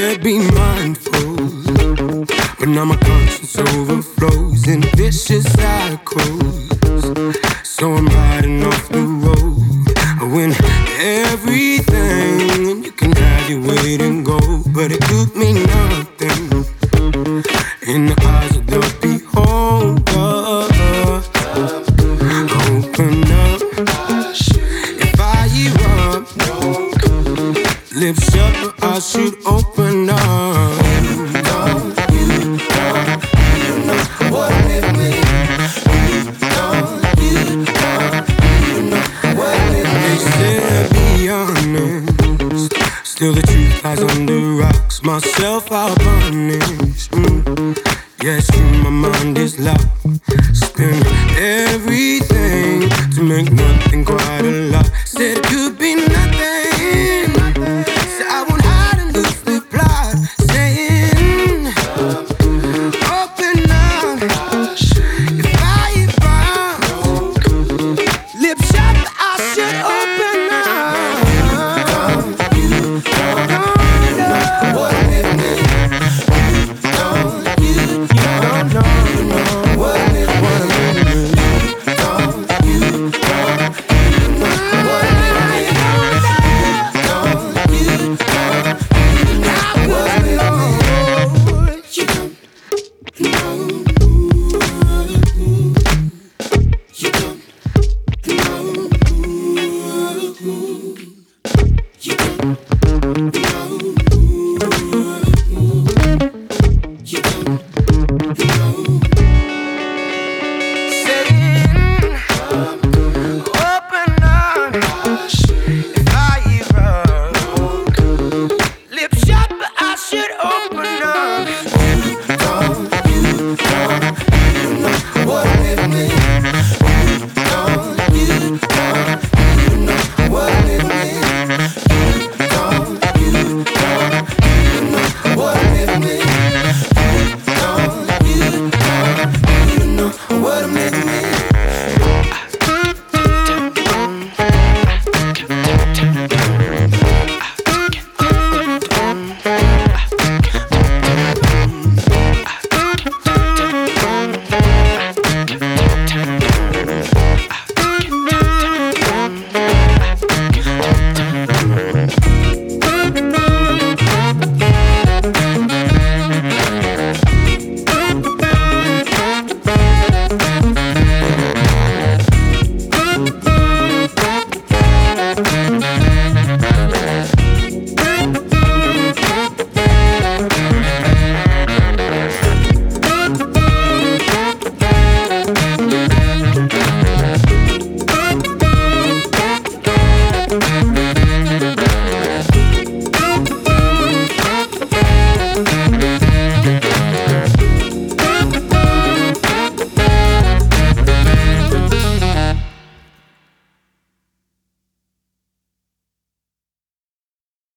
said be mindful, but now my conscience overflows in vicious cycles. So I'm riding off the road when everything, and you can have your weight and go, but it could mean nothing in the eyes of the beholder. Open up, if I erupt, lips shut, but I should open up. You know what it means. You know what it means. They said be honest, still the truth lies under rocks. Myself I'll punish. Yes, my mind is locked. Spend everything to make nothing quite